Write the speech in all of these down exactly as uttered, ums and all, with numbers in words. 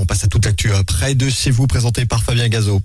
on passe à toute l'actu près de chez vous, présenté par Fabien Gazot.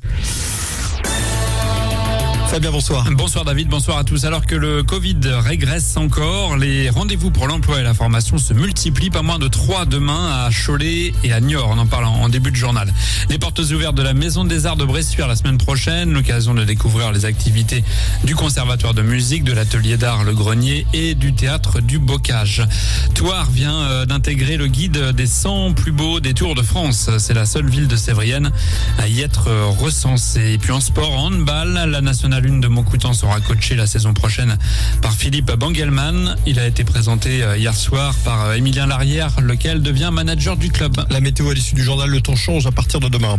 Fabien, bonsoir. Bonsoir David, bonsoir à tous. Alors que le Covid régresse encore, les rendez-vous pour l'emploi et la formation se multiplient. Pas moins de trois demain à Cholet et à Niort. On en parle en début de journal. Les portes ouvertes de la Maison des Arts de Bressuire la semaine prochaine. L'occasion de découvrir les activités du Conservatoire de musique, de l'Atelier d'art Le Grenier et du Théâtre du Bocage. Thouars vient d'intégrer le guide des cent plus beaux détours de France. C'est la seule ville de Sévrienne à y être recensée. Et puis en sport, en handball, la nationale L'une de Montcoutan sera coachée la saison prochaine par Philippe Bangelmann. Il a été présenté hier soir par Émilien Larrière, lequel devient manager du club. La météo à l'issue du journal, le temps change à partir de demain.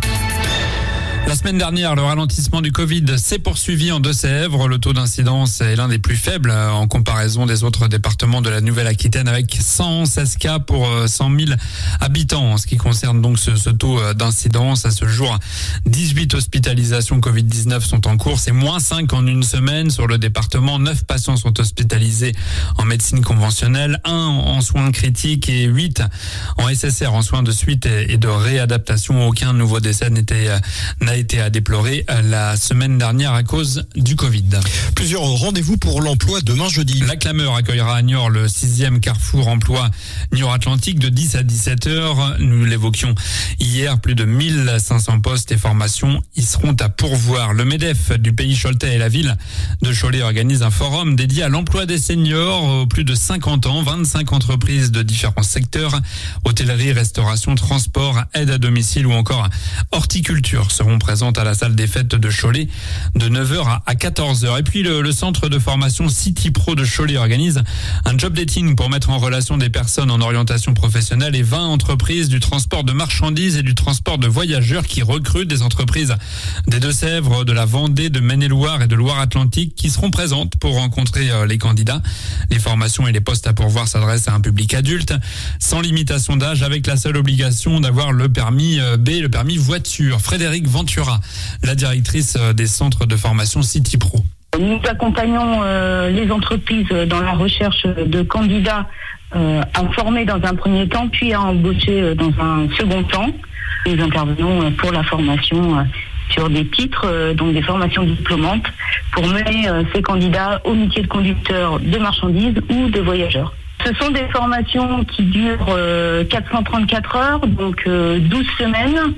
La semaine dernière, le ralentissement du Covid s'est poursuivi en Deux-Sèvres. Le taux d'incidence est l'un des plus faibles en comparaison des autres départements de la Nouvelle-Aquitaine, avec cent seize cas pour cent mille habitants. En ce qui concerne donc ce, ce taux d'incidence, à ce jour, dix-huit hospitalisations covid dix-neuf sont en cours. C'est moins cinq en une semaine sur le département. neuf patients sont hospitalisés en médecine conventionnelle, un en soins critiques et huit en S S R, en soins de suite et de réadaptation. Aucun nouveau décès n'était n'a été à déplorer la semaine dernière à cause du Covid. Plusieurs rendez-vous pour l'emploi demain jeudi. La Clameur accueillera à Niort le sixième Carrefour Emploi Niort Atlantique de dix à dix-sept heures. Nous l'évoquions hier, plus de mille cinq cents postes et formations y seront à pourvoir. Le MEDEF du Pays Choletais et la ville de Cholet organise un forum dédié à l'emploi des seniors, plus de cinquante ans, vingt-cinq entreprises de différents secteurs, hôtellerie, restauration, transport, aide à domicile ou encore horticulture seront présentes à la salle des fêtes de Cholet de neuf heures à quatorze heures. Et puis le, le centre de formation City Pro de Cholet organise un job dating pour mettre en relation des personnes en orientation professionnelle et vingt entreprises du transport de marchandises et du transport de voyageurs qui recrutent des entreprises des Deux-Sèvres, de la Vendée, de Maine-et-Loire et de Loire-Atlantique qui seront présentes pour rencontrer les candidats. Les formations et les postes à pourvoir s'adressent à un public adulte sans limitation d'âge, avec la seule obligation d'avoir le permis B, le permis voiture. Frédéric Ventura, la directrice des centres de formation City Pro. Nous accompagnons euh, les entreprises dans la recherche de candidats euh, à former dans un premier temps, puis à embaucher dans un second temps. Nous intervenons pour la formation euh, sur des titres, euh, donc des formations diplômantes, pour mener euh, ces candidats au métier de conducteur de marchandises ou de voyageurs. Ce sont des formations qui durent euh, quatre cent trente-quatre heures, donc euh, douze semaines.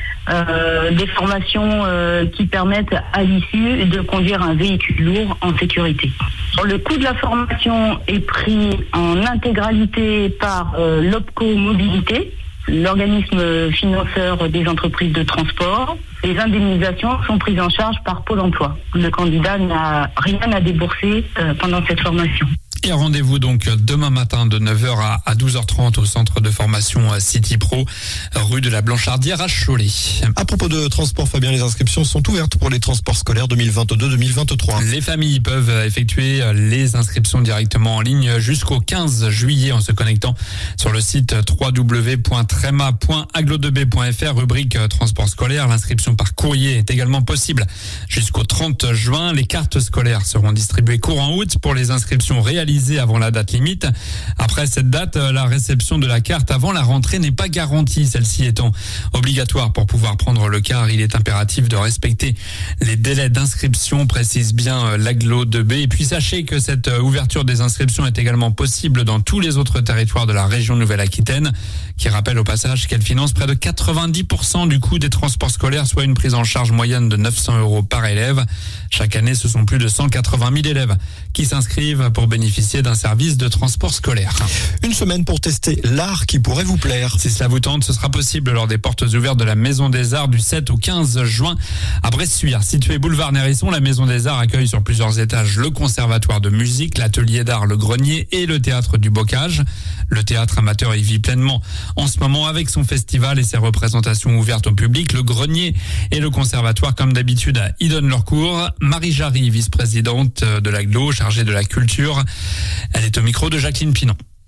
Euh, des formations euh, qui permettent à l'issue de conduire un véhicule lourd en sécurité. Le coût de la formation est pris en intégralité par euh, l'Opco Mobilité, l'organisme financeur des entreprises de transport. Les indemnisations sont prises en charge par Pôle emploi. Le candidat n'a rien à débourser euh, pendant cette formation. Et rendez-vous donc demain matin de neuf heures à douze heures trente au centre de formation City Pro, rue de la Blanchardière à Cholet. À propos de transport, Fabien, les inscriptions sont ouvertes pour les transports scolaires deux mille vingt-deux deux mille vingt-trois. Les familles peuvent effectuer les inscriptions directement en ligne jusqu'au quinze juillet en se connectant sur le site w w w point trema point aglo deux b point f r, rubrique transport scolaire. L'inscription par courrier est également possible jusqu'au trente juin. Les cartes scolaires seront distribuées courant août pour les inscriptions réalisées avant la date limite. Après cette date, la réception de la carte avant la rentrée n'est pas garantie, celle-ci étant obligatoire pour pouvoir prendre le car. Il est impératif de respecter les délais d'inscription, précise bien l'Aglo deux B. Et puis sachez que cette ouverture des inscriptions est également possible dans tous les autres territoires de la région Nouvelle-Aquitaine, qui rappelle au passage qu'elle finance près de quatre-vingt-dix pour cent du coût des transports scolaires, soit une prise en charge moyenne de neuf cents euros par élève. Chaque année, ce sont plus de cent quatre-vingt mille élèves qui s'inscrivent pour bénéficier d'un service de transport scolaire. Une semaine pour tester l'art qui pourrait vous plaire. Si cela vous tente, ce sera possible lors des portes ouvertes de la Maison des Arts du sept au quinze juin à Bressuire. Située boulevard Nérisson, la Maison des Arts accueille sur plusieurs étages le Conservatoire de musique, l'Atelier d'art Le Grenier et le Théâtre du Bocage. Le théâtre amateur y vit pleinement en ce moment avec son festival et ses représentations ouvertes au public. Le Grenier et le Conservatoire, comme d'habitude, y donnent leur cours. Marie Jarry, vice-présidente de l'Aglo, chargée de la culture, elle est au micro de Jacqueline Pinon.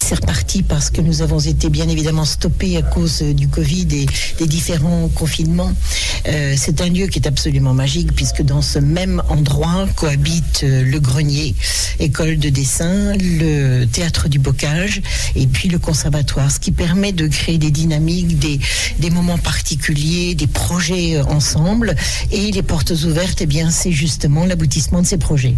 c'est reparti parce que nous avons été bien évidemment stoppés à cause du Covid et des différents confinements. Euh, c'est un lieu qui est absolument magique puisque dans ce même endroit cohabitent le grenier, école de dessin, le théâtre du bocage et puis le conservatoire, ce qui permet de créer des dynamiques, des, des moments particuliers, des projets ensemble. Et les portes ouvertes, eh bien, c'est justement l'aboutissement de ces projets.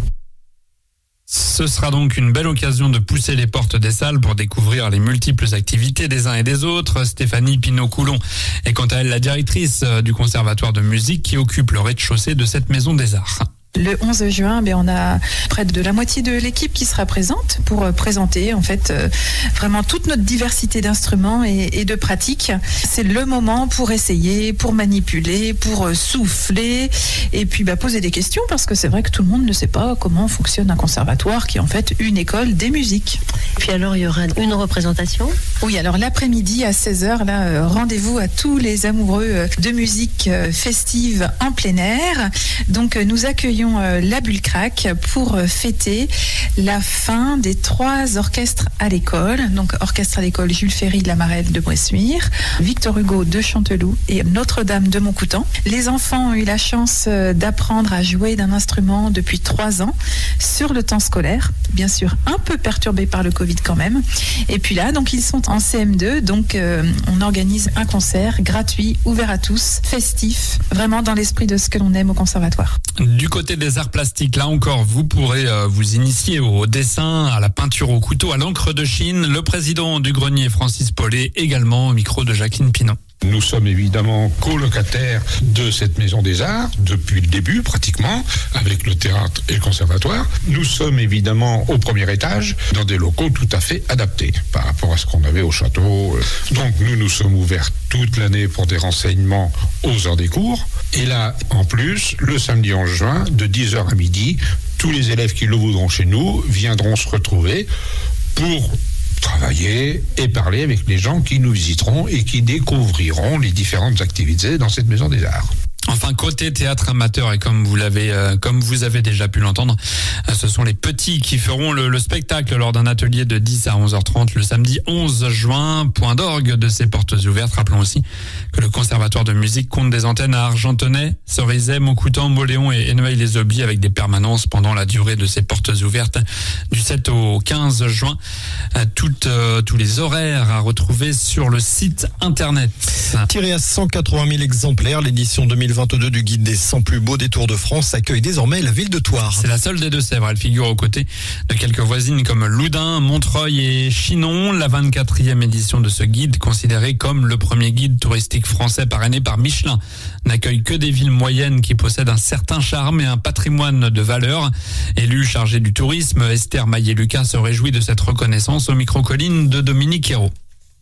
Ce sera donc une belle occasion de pousser les portes des salles pour découvrir les multiples activités des uns et des autres. Stéphanie Pinot-Coulon est quant à elle la directrice du conservatoire de musique qui occupe le rez-de-chaussée de cette maison des arts. Le onze juin, on a près de la moitié de l'équipe qui sera présente pour présenter en fait vraiment toute notre diversité d'instruments et de pratiques. C'est le moment pour essayer, pour manipuler, pour souffler et puis bah, poser des questions parce que c'est vrai que tout le monde ne sait pas comment fonctionne un conservatoire qui est en fait une école des musiques. Puis alors il y aura une représentation ? Oui, alors l'après-midi à seize heures, là, rendez-vous à tous les amoureux de musique festive en plein air. Donc nous accueillons la Bulle Crack pour fêter la fin des trois orchestres à l'école. Donc orchestre à l'école Jules Ferry de la Marelle de Bressuire, Victor Hugo de Chanteloup et Notre-Dame de Montcoutan. Les enfants ont eu la chance d'apprendre à jouer d'un instrument depuis trois ans sur le temps scolaire, bien sûr un peu perturbé par le Covid quand même. Et puis là, donc ils sont en C M deux, donc euh, on organise un concert gratuit, ouvert à tous, festif, vraiment dans l'esprit de ce que l'on aime au conservatoire. Du côté des arts plastiques, là encore, vous pourrez euh, vous initier au dessin, à la peinture au couteau, à l'encre de Chine. Le président du grenier, Francis Paulet, également au micro de Jacqueline Pinon. Nous sommes évidemment colocataires de cette maison des arts depuis le début pratiquement, avec le théâtre et le conservatoire. Nous sommes évidemment au premier étage, dans des locaux tout à fait adaptés par rapport à ce qu'on avait au château. Donc nous nous sommes ouverts toute l'année pour des renseignements aux heures des cours. Et là, en plus, le samedi onze juin, de dix heures à midi, tous les élèves qui le voudront chez nous viendront se retrouver pour travailler et parler avec les gens qui nous visiteront et qui découvriront les différentes activités dans cette maison des arts. Enfin, côté théâtre amateur, et comme vous l'avez, euh, comme vous avez déjà pu l'entendre, euh, ce sont les petits qui feront le, le spectacle lors d'un atelier de dix à onze heures trente le samedi onze juin. Point d'orgue de ces portes ouvertes. Rappelons aussi que le conservatoire de musique compte des antennes à Argentonais, Cerizay, Montcoutan, Moléon et, et Noailles-les-Aubis avec des permanences pendant la durée de ces portes ouvertes du sept au quinze juin. Euh, toutes, euh, tous les horaires à retrouver sur le site internet. Tiré à cent quatre-vingt mille exemplaires, l'édition deux mille vingt-deux du guide des cent plus beaux détours de France accueille désormais la ville de Thouars. C'est la seule des Deux-Sèvres. Elle figure aux côtés de quelques voisines comme Loudun, Montreuil et Chinon. La vingt-quatrième édition de ce guide, considéré comme le premier guide touristique français parrainé par Michelin, n'accueille que des villes moyennes qui possèdent un certain charme et un patrimoine de valeur. Élue chargée du tourisme, Esther Maillet-Lucas se réjouit de cette reconnaissance au micro-colline de Dominique Hérault.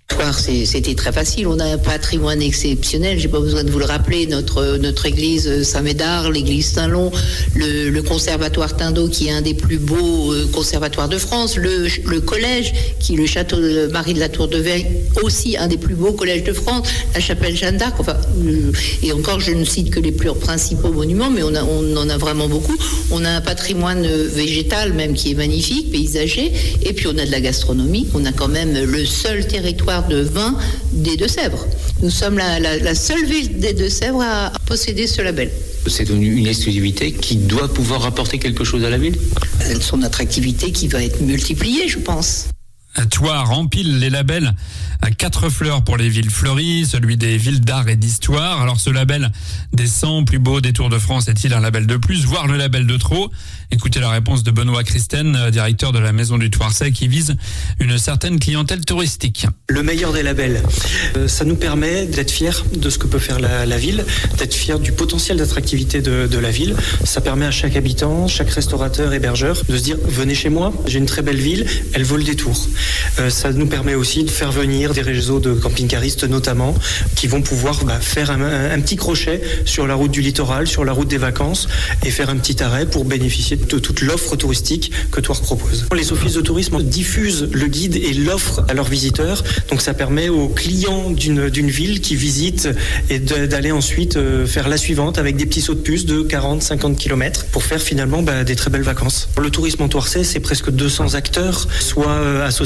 C'était très facile, on a un patrimoine exceptionnel, j'ai pas besoin de vous le rappeler, notre, notre église Saint-Médard, l'église Saint-Lon, le, le conservatoire Tindeau qui est un des plus beaux conservatoires de France, le, le collège qui est le château de Marie de la Tour de Veille, aussi un des plus beaux collèges de France, la chapelle Jeanne d'Arc, enfin, et encore je ne cite que les plus principaux monuments, mais on, a, on en a vraiment beaucoup. On a un patrimoine végétal même qui est magnifique, paysager, et puis on a de la gastronomie, on a quand même le seul territoire de vin des Deux-Sèvres. Nous sommes la, la, la seule ville des Deux-Sèvres à posséder ce label. C'est une, une exclusivité qui doit pouvoir apporter quelque chose à la ville ? Son attractivité qui va être multipliée, je pense. Thouars empile les labels à quatre fleurs pour les villes fleuries, celui des villes d'art et d'histoire. Alors ce label des cent plus beaux détours de France est-il un label de plus, voire le label de trop ? Écoutez la réponse de Benoît Christen, directeur de la Maison du Thouarsais, qui vise une certaine clientèle touristique. Le meilleur des labels, euh, ça nous permet d'être fiers de ce que peut faire la, la ville, d'être fiers du potentiel d'attractivité de, de la ville. Ça permet à chaque habitant, chaque restaurateur, hébergeur de se dire « venez chez moi, j'ai une très belle ville, elle vaut le détour ». Euh, ça nous permet aussi de faire venir des réseaux de camping-caristes notamment, qui vont pouvoir bah, faire un, un, un petit crochet sur la route du littoral, sur la route des vacances, et faire un petit arrêt pour bénéficier de toute l'offre touristique que Thouars propose. Les offices de tourisme diffusent le guide et l'offre à leurs visiteurs, donc ça permet aux clients d'une, d'une ville qui visitent et de, d'aller ensuite euh, faire la suivante avec des petits sauts de puce de quarante à cinquante kilomètres pour faire finalement bah, des très belles vacances. Le tourisme en Thouarsais, c'est presque deux cents acteurs, soit euh, associés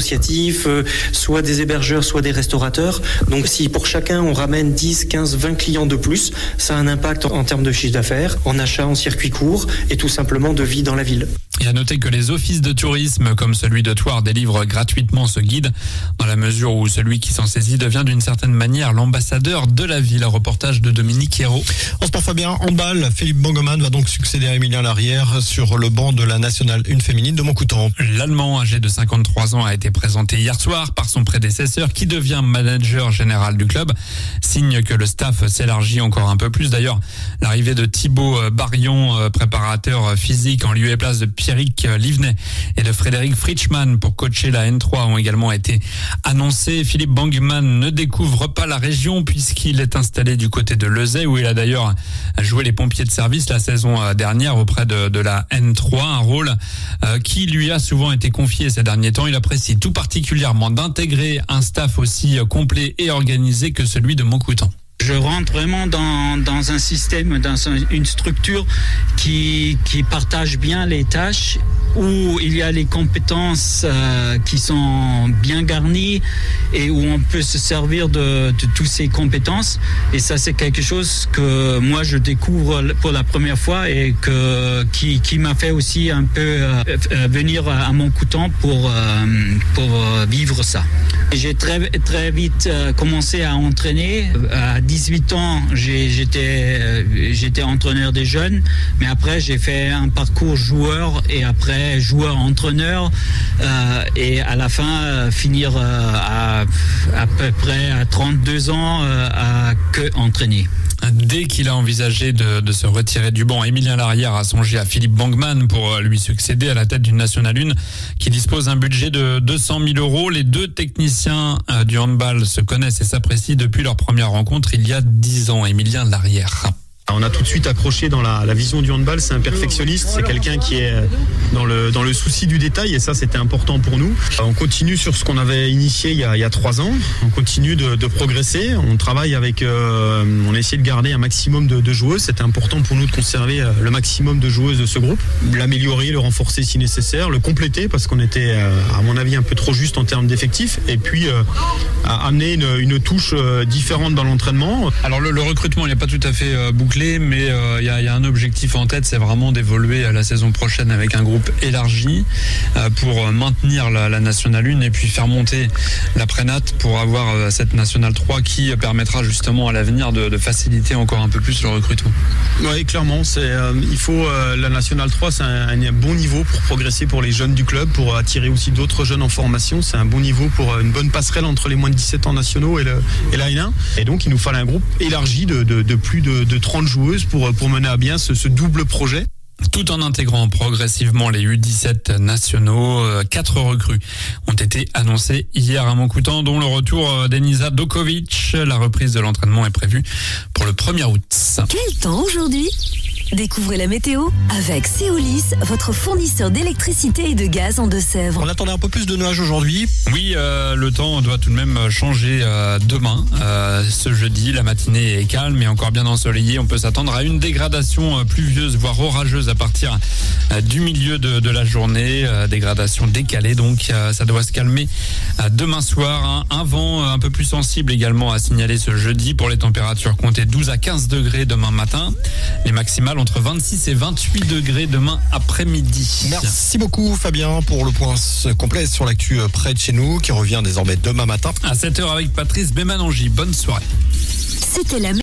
associatifs, euh, soit des hébergeurs, soit des restaurateurs. Donc si pour chacun on ramène dix, quinze, vingt clients de plus, ça a un impact en termes de chiffre d'affaires, en achat, en circuit court et tout simplement de vie dans la ville. Et à noter que les offices de tourisme, comme celui de Thouars, délivrent gratuitement ce guide, dans la mesure où celui qui s'en saisit devient d'une certaine manière l'ambassadeur de la ville. Un reportage de Dominique Hérault. En sport Fabien, handball, Philippe Bangemann va donc succéder à Emilien Larrière sur le banc de la Nationale un féminine de Montcoutan. L'Allemand, âgé de cinquante-trois ans, a été présenté hier soir par son prédécesseur qui devient manager général du club. Signe que le staff s'élargit encore un peu plus. D'ailleurs, l'arrivée de Thibaut Barion, préparateur physique en lieu et place de Pierrick Livnet et de Frédéric Fritschmann pour coacher la N trois ont également été annoncés. Philippe Bangemann ne découvre pas la région puisqu'il est installé du côté de Lezay où il a d'ailleurs joué les pompiers de service la saison dernière auprès de, de la N trois, un rôle euh, qui lui a souvent été confié ces derniers temps. Il apprécie tout particulièrement d'intégrer un staff aussi complet et organisé que celui de Montcoutan. Je rentre vraiment dans, dans un système, dans une structure qui, qui partage bien les tâches, où il y a les compétences euh, qui sont bien garnies et où on peut se servir de, de toutes ces compétences. Et ça, c'est quelque chose que moi, je découvre pour la première fois et que, qui, qui m'a fait aussi un peu euh, venir à Montcoutan pour, euh, pour vivre ça. J'ai très, très vite commencé à entraîner. À dix-huit ans, j'ai, j'étais, j'étais entraîneur des jeunes, mais après j'ai fait un parcours joueur et après joueur-entraîneur euh, et à la fin euh, finir euh, à à peu près à trente-deux ans euh, à que entraîner. Dès qu'il a envisagé de, de se retirer du banc, Emilien Larrière a songé à Philippe Bangemann pour lui succéder à la tête d'une Nationale un qui dispose d'un budget de deux cent mille euros. Les deux techniciens du handball se connaissent et s'apprécient depuis leur première rencontre il y a dix ans. Emilien Larrière. On a tout de suite accroché dans la, la vision du handball. C'est un perfectionniste, c'est quelqu'un qui est dans le, dans le souci du détail et ça c'était important pour nous. On continue sur ce qu'on avait initié il y a, il y a trois ans, on continue de, de progresser, on travaille avec, euh, on a essayé de garder un maximum de, de joueuses, c'était important pour nous de conserver le maximum de joueuses de ce groupe, l'améliorer, le renforcer si nécessaire, le compléter parce qu'on était à mon avis un peu trop juste en termes d'effectifs et puis euh, amener une, une touche différente dans l'entraînement. Alors le, le recrutement il n'est pas tout à fait euh, bouclé mais il euh, y, y a un objectif en tête, c'est vraiment d'évoluer la saison prochaine avec un groupe élargi euh, pour maintenir la, la Nationale un et puis faire monter la Prénat pour avoir euh, cette Nationale trois qui permettra justement à l'avenir de, de faciliter encore un peu plus le recrutement. Oui, clairement, c'est, euh, il faut euh, la Nationale trois, c'est un, un bon niveau pour progresser pour les jeunes du club, pour attirer aussi d'autres jeunes en formation. C'est un bon niveau pour une bonne passerelle entre les moins de dix-sept ans nationaux et, le, et la N un. Et donc, il nous fallait un groupe élargi de, de, de plus de, de trente joueuses pour, pour mener à bien ce, ce double projet. Tout en intégrant progressivement les U dix-sept nationaux, quatre recrues ont été annoncées hier à Montcoutan, dont le retour d'Enisa Dokovic. La reprise de l'entraînement est prévue pour le premier août. Quel temps aujourd'hui ? Découvrez la météo avec Seolis, votre fournisseur d'électricité et de gaz en Deux-Sèvres. On attendait un peu plus de nuages aujourd'hui. Oui, euh, le temps doit tout de même changer euh, demain. Euh, ce jeudi, la matinée est calme et encore bien ensoleillée. On peut s'attendre à une dégradation euh, pluvieuse, voire orageuse à partir euh, du milieu de, de la journée. Euh, dégradation décalée, donc euh, ça doit se calmer euh, demain soir. Hein. Un vent un peu plus sensible également à signaler ce jeudi. Pour les températures, comptez douze à quinze degrés demain matin. Les maximales entre vingt-six et vingt-huit degrés demain après-midi. Merci beaucoup Fabien pour le point complet sur l'actu près de chez nous qui revient désormais demain matin à sept heures avec Patrice Bémanangi. Bonne soirée. C'était la